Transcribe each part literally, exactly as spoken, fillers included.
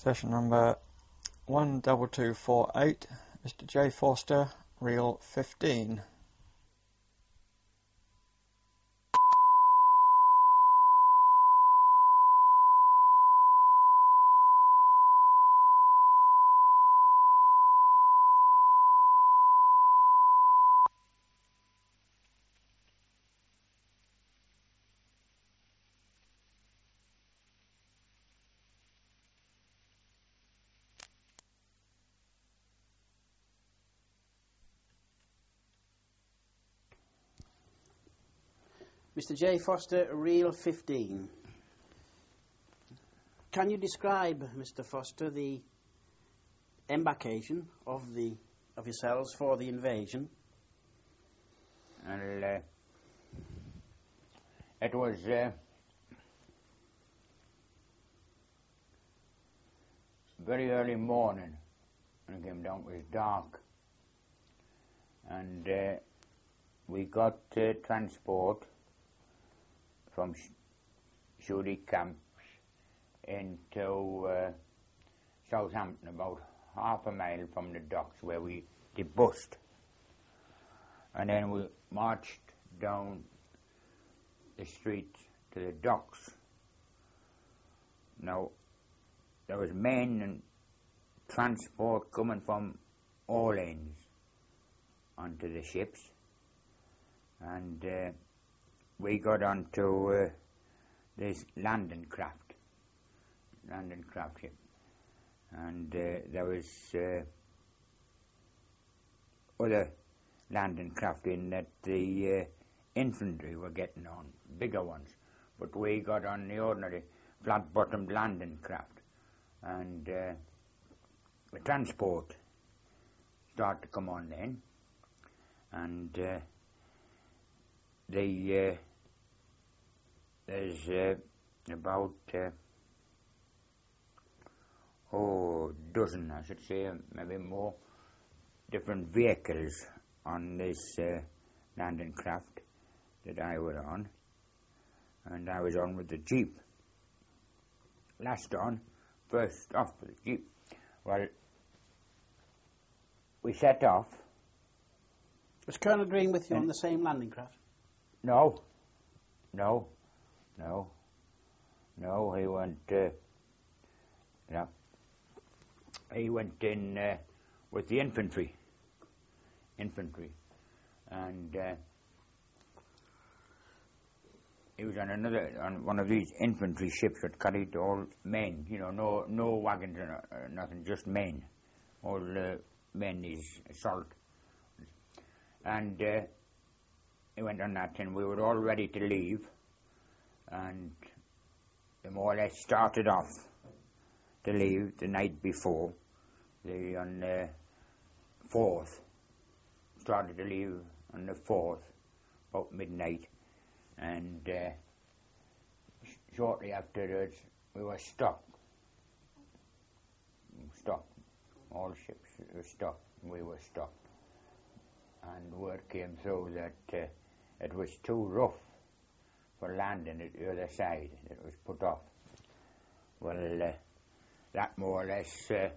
Session number one double two four eight, Mister J. Foster, reel fifteen. Mister J. Foster, reel fifteen. Can you describe, Mister Foster, the embarkation of the of yourselves for the invasion? And uh, it was uh, very early morning when I came down. It was dark, and uh, we got uh, transport from Sh- Shuri camps into uh, Southampton, about half a mile from the docks where we debussed. And then we marched down the street to the docks. Now, there was men and transport coming from all ends onto the ships, and uh, we got onto uh, this landing craft, landing craft ship, and uh, there was uh, other landing craft in that the uh, infantry were getting on, bigger ones, but we got on the ordinary flat-bottomed landing craft, and uh, the transport started to come on then, and uh, the uh, there's uh, about uh, oh dozen, I should say, maybe more, different vehicles on this uh, landing craft that I was on, and I was on with the jeep. Last on, first off with the jeep. Well, we set off. Was Colonel Green with you on the same landing craft? No, no, no, no, he went, uh, no, he went in uh, with the infantry, infantry, and uh, he was on another, on one of these infantry ships that carried all men, you know, no no wagons or uh, nothing, just men, all uh, men is assault, and uh, he went on that, and we were all ready to leave, and they more or less started off to leave the night before, the on the fourth, started to leave on the fourth, about midnight, and uh, sh- shortly afterwards we were stopped, stopped, all ships were stopped, we were stopped, and word came through that uh, it was too rough for landing at the other side. It was put off. Well, uh, that more or less uh,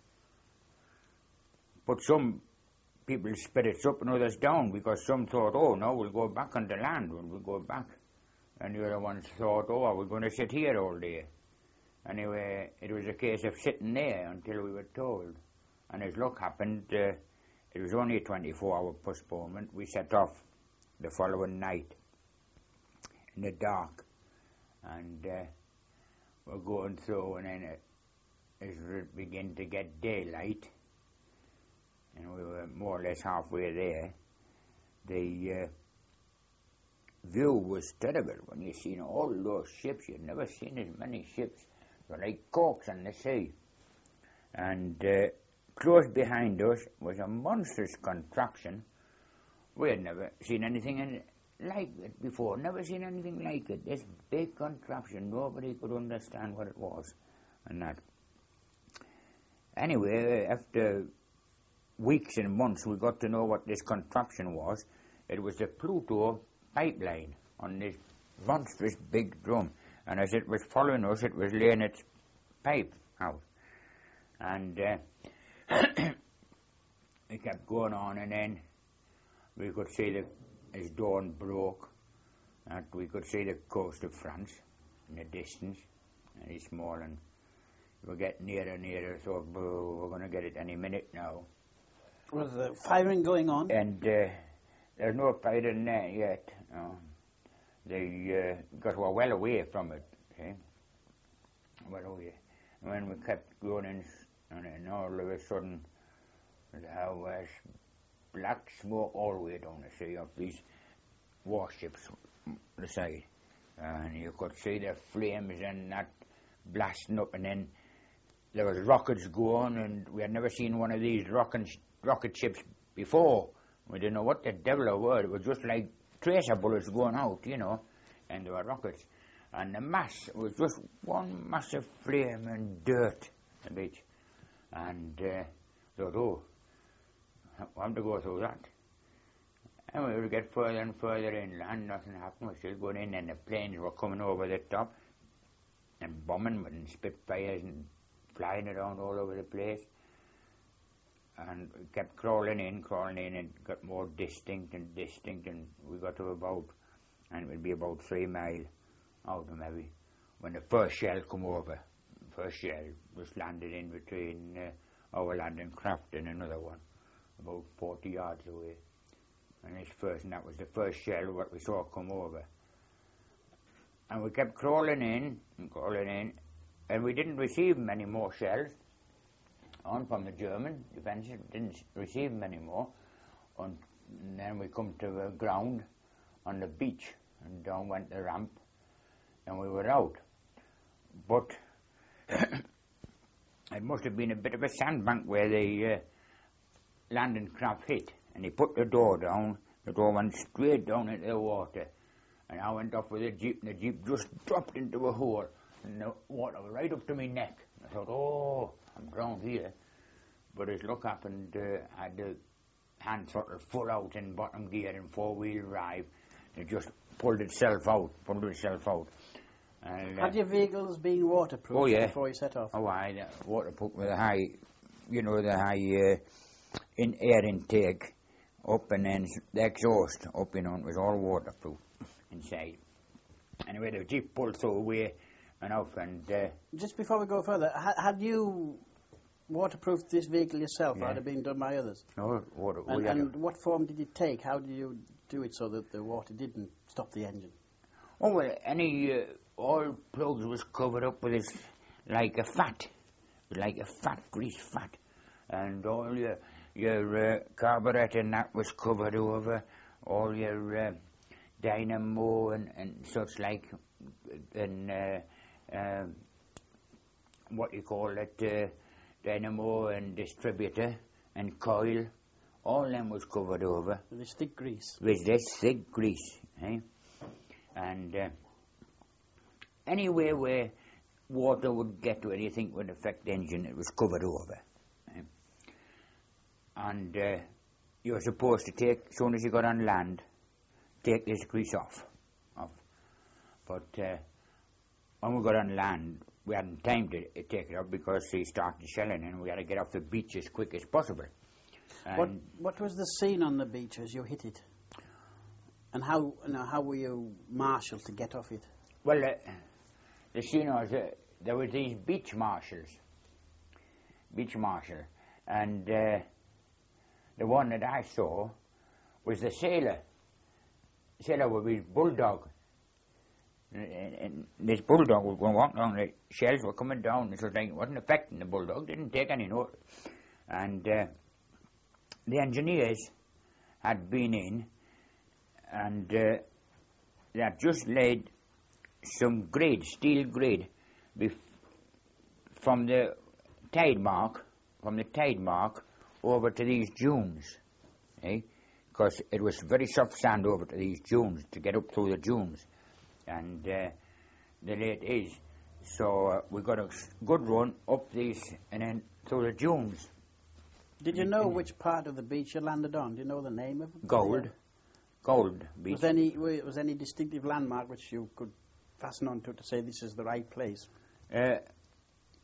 put some people's spirits up and others down, because some thought, oh, no, we'll go back on the land when we go back. And the other ones thought, oh, are we going to sit here all day? Anyway, it was a case of sitting there until we were told. And as luck happened, uh, it was only a twenty-four hour postponement. We set off the following night in the dark, and uh, we're going through, and then it, as it began to get daylight, and we were more or less halfway there, the uh, view was terrible when you seen all those ships. You'd never seen as many ships. They were like corks on the sea, and uh, close behind us was a monstrous contraption. We had never seen anything in, like it before, never seen anything like it. This big contraption, nobody could understand what it was, and that. Anyway, after weeks and months, we got to know what this contraption was. It was the Pluto pipeline on this monstrous big drum, and as it was following us, it was laying its pipe out. And uh, we kept going on, and then we could see the, as dawn broke, that we could see the coast of France in the distance, very small, and we were getting nearer and nearer, so boo, we're going to get it any minute now. Was the firing going on? And uh, there's no firing there yet. No. They uh, got well away from it, see? Well away. And when we kept going in, and then all of a sudden, there was black smoke all the way down the sea of these warships on the side. And you could see the flames and that blasting up, and then there was rockets going, and we had never seen one of these rocket, rocket ships before. We didn't know what the devil it was. It was just like tracer bullets going out, you know, and there were rockets. And the mass was just one massive flame and dirt on the beach. And uh, thought, oh, I want to go through that. And we would get further and further inland, nothing happened. We were still going in, and the planes were coming over the top and bombing and Spitfires and flying around all over the place. And we kept crawling in, crawling in, and got more distinct and distinct, and we got to about, and it would be about three mile out of maybe, when the first shell come over. The first shell was landed in between uh, our landing craft and another one, about forty yards away. And this first, and that was the first shell what we saw come over. And we kept crawling in, and crawling in, and we didn't receive many more shells on from the German defences. Didn't receive many more. And then we come to the ground on the beach, and down went the ramp, and we were out. But it must have been a bit of a sandbank where the uh, landing craft hit, and he put the door down. The door went straight down into the water, and I went off with the jeep, and the jeep just dropped into a hole, and the water was right up to my neck. I thought, oh, I'm drowned here. But as luck happened, uh, I had the hand throttle full out in bottom gear and four-wheel drive. It just pulled itself out, pulled itself out. And, uh, Had your vehicles been waterproof oh, yeah. before you set off? Oh, aye, the waterproof with a high, you know, the high uh, in air intake up, and then the exhaust up, you know, it was all waterproof inside. Anyway, the jeep pulled through away and off, and... Uh, Just before we go further, ha- had you waterproofed this vehicle yourself, Yeah. or had it been done by others? no, water, And, we had and what form did it take? How did you do it so that the water didn't stop the engine? Oh, well, any uh, oil plugs was covered up with this, like a fat, like a fat, grease fat. And all your, your uh, carburetor and that was covered over, all your uh, dynamo and, and such like, and uh, uh, what you call it, uh, dynamo and distributor and coil, all them was covered over. With this thick grease? With this thick grease, eh? And uh, anywhere where water would get to anything would affect the engine, it was covered over. Eh? And uh, you were supposed to take, as soon as you got on land, take this grease off. off. But uh, when we got on land, we hadn't time to uh, take it off because they started shelling, and we had to get off the beach as quick as possible. And What, what was the scene on the beach as you hit it? And how, you know, how were you marshalled to get off it? Well, uh, the scene was, uh, there were these beach marshals, beach marshal, and uh, the one that I saw was the sailor, sailor with his bulldog. And, and this bulldog was going walking down, the shells were coming down, it was like, it wasn't affecting the bulldog, didn't take any notice. And uh, the engineers had been in, and uh, they had just laid some grade, steel grade, bef- from the tide mark, from the tide mark over to these dunes, eh? Because it was very soft sand over to these dunes to get up through the dunes, and uh, the late is. So uh, we got a good run up these and then through the dunes. Did you know which part of the beach you landed on? Do you know the name of it? Gold. Gold beach. Was any was any distinctive landmark which you could fasten on to to say this is the right place? Uh,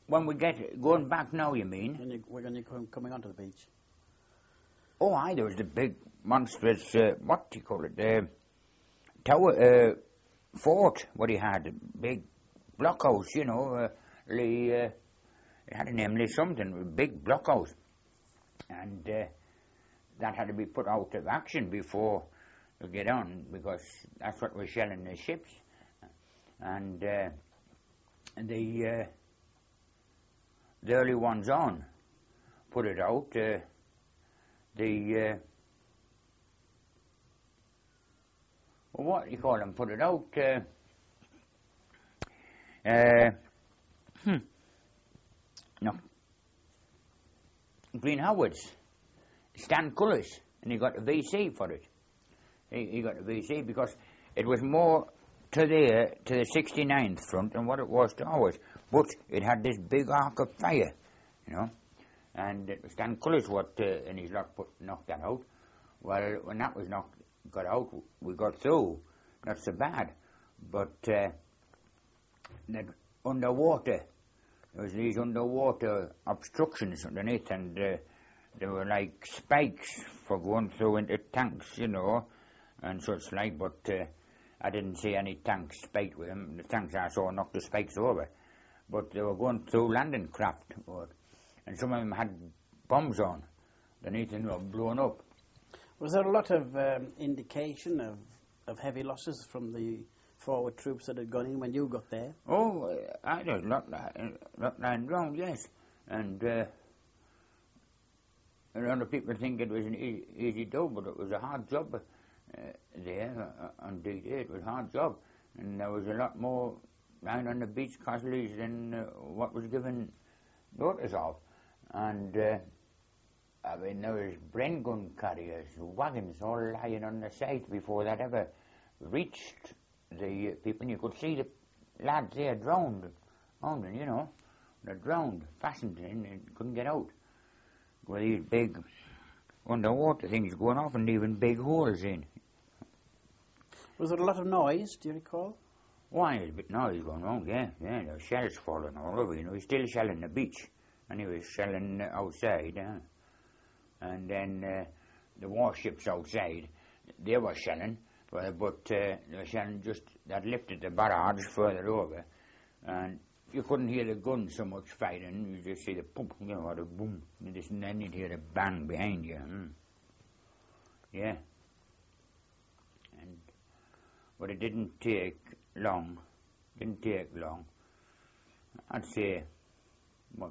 when we get going back now, you mean? When you, when you're com- coming onto the beach. Oh, aye, there was the big monstrous, uh, what do you call it, uh, tower, uh, fort, what he had, a big blockhouse, you know, uh, Lee, uh, it had a name, Lee something, a big blockhouse. And uh, that had to be put out of action before we get on, because that's what we're shelling the ships. And uh, the, uh, the early ones on put it out, uh, the, uh, well, what do you call them, put it out, uh, uh, hmm, no, Green Howards, Stan Cullis, and he got a V C for it. He, he got a V C because it was more to there, to the sixty-ninth front than what it was to ours, but it had this big arc of fire, you know. And it was Stan Cullis what, uh, and his lot put, knocked that out. Well, when that was knocked, got out, we got through, not so bad. But uh, that underwater, there was these underwater obstructions underneath, and uh, they were like spikes for going through into tanks, you know, and such like. But uh, I didn't see any tanks spiked with them. The tanks I saw knocked the spikes over. But they were going through landing craft, or, and some of them had bombs on underneath and were blown up. Was there a lot of um, indication of, of heavy losses from the forward troops that had gone in when you got there? Oh, uh, I did lot, lot lying around, yes. And uh, a lot of people think it was an easy, easy job, but it was a hard job uh, there uh, on D Day. It was a hard job, and there was a lot more lying on the beach casualties than uh, what was given notice of. And uh, I mean, there was Bren gun carriers, wagons all lying on the site before that ever reached the people. And you could see the lads there drowned, drowned, you know, they're drowned, fastened in, and couldn't get out. With these big underwater things going off and leaving big holes in. Was there a lot of noise, do you recall? Why, there's a bit noise going on, yeah, yeah, there were shells falling all over, you know, he's still shelling the beach, and he was shelling outside, yeah. And then uh, the warships outside, they were shelling, but, but uh, they were shelling just, that lifted the barrage further over, and you couldn't hear the guns so much fighting, you just see the pump, you know, or the boom, and then you'd hear the bang behind you, mm. Yeah. And, but it didn't take long, didn't take long, I'd say, what,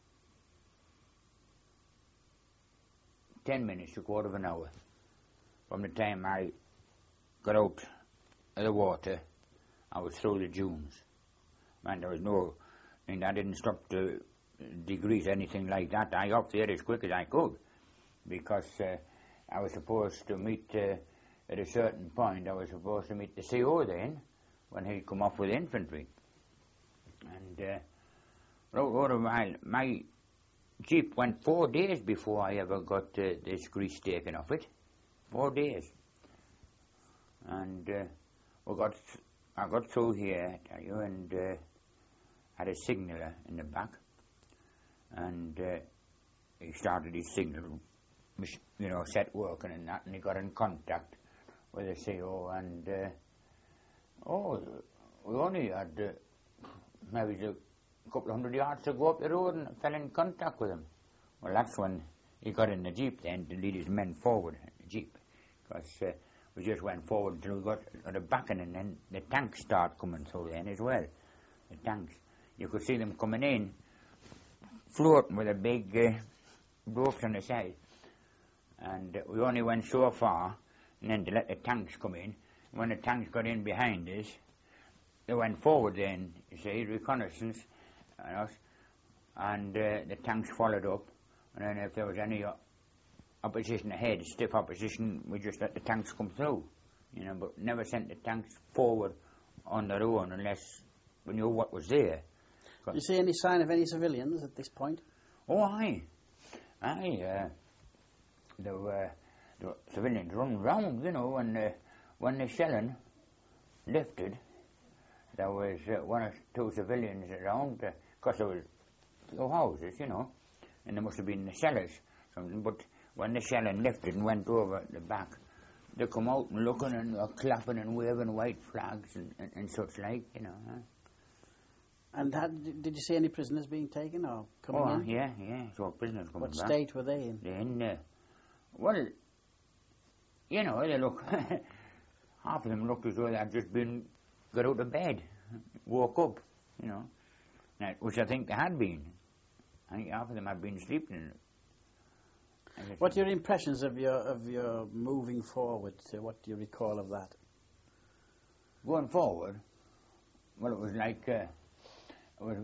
ten minutes, a quarter of an hour, from the time I got out of the water, I was through the dunes. Man, there was no, I mean, I didn't stop to degrease anything like that. I got there as quick as I could, because uh, I was supposed to meet, uh, at a certain point, I was supposed to meet the C O then, when he'd come off with infantry. And, uh, all of my, my Jeep went four days before I ever got uh, this grease taken off it. Four days. And uh, we got, th- I got through here, I tell you, and uh, had a signaller in the back. And uh, he started his signal, you know, set working and that, and he got in contact with the C O, and uh, oh, we only had uh, maybe a couple of hundred yards to go up the road and fell in contact with him. Well, that's when he got in the Jeep then to lead his men forward in the Jeep, because uh, we just went forward until we got to the back, and then the tanks start coming through then as well. The tanks, you could see them coming in, floating with a big uh, ropes on the side. And uh, we only went so far, and then to let the tanks come in. When the tanks got in behind us, they went forward then, you see, reconnaissance, and us, and uh, the tanks followed up, and then if there was any uh, opposition ahead, stiff opposition, we just let the tanks come through, you know, but never sent the tanks forward on their own unless we knew what was there. Do you see any sign of any civilians at this point? Oh, aye. Aye, uh, there were, there were civilians running round, you know, and uh, when the shelling lifted, there was uh, one or two civilians around, because uh, there was few houses, you know, and there must have been the cellars, something. But when the shelling lifted and went over the back, they come out and looking and uh, clapping and waving white flags and, and, and such like, you know. Huh? And had, did you see any prisoners being taken or coming oh, in? yeah, yeah, so prisoners coming What back. state were they in? They're in there. Well, you know, they look, half of them look as though they'd just been, got out of bed, woke up, you know, which I think they had been. I think half of them had been sleeping. What are your impressions of your of your moving forward? So what do you recall of that? Going forward, well, it was like uh, it was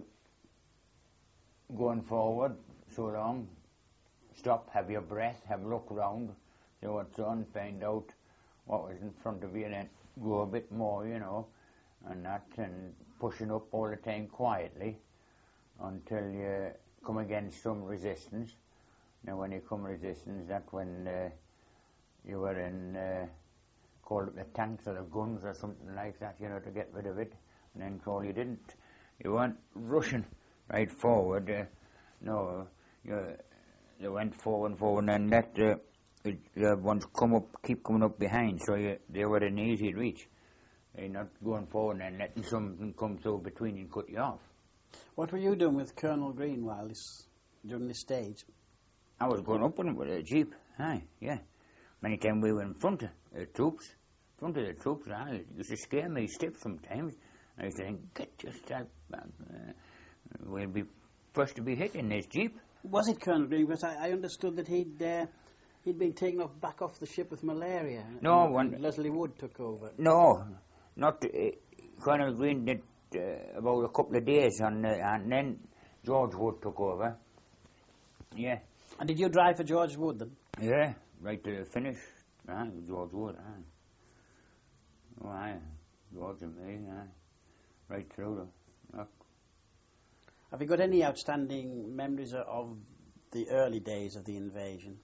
going forward so long. Stop, have your breath, have a look round, see what's on, find out what was in front of you, and then go a bit more, you know, and that, and pushing up all the time quietly until you come against some resistance. Now, when you come resistance, that's when uh, you were in, uh, called it the tanks or the guns or something like that, you know, to get rid of it. And then, so you didn't, you weren't rushing right forward. Uh, no, you, you went forward and forward, and let uh, it, the ones come up, keep coming up behind, so you, they were in easy reach. You're not going forward and letting something come through between and cut you off. What were you doing with Colonel Green while this, during this stage? I was going up with him with a jeep, aye, yeah. Many times we were in front of the troops, front of the troops, aye. It used to scare me stiff sometimes. I used to think, get yourself back. Uh, we'll be first to be hit in this jeep. Was it Colonel Green? Because I, I understood that he'd uh, he'd been taken off back off the ship with malaria. No, and, one. and Leslie Wood took over. No, not uh, Colonel Green did uh, about a couple of days, on, uh, and then George Wood took over. Yeah. And did you drive for George Wood then? Yeah, right to the finish. Aye, George Wood, aye. Oh, aye. George and me, aye. Right through the... Look. Have you got any outstanding memories of the early days of the invasion?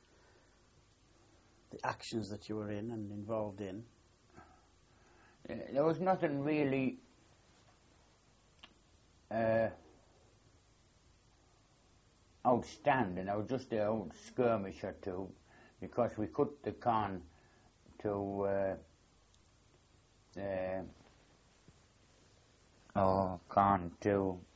The actions that you were in and involved in? Uh, there was nothing really... Uh, outstanding. I was just a old skirmish or two, because we cut the con to uh, uh, oh con to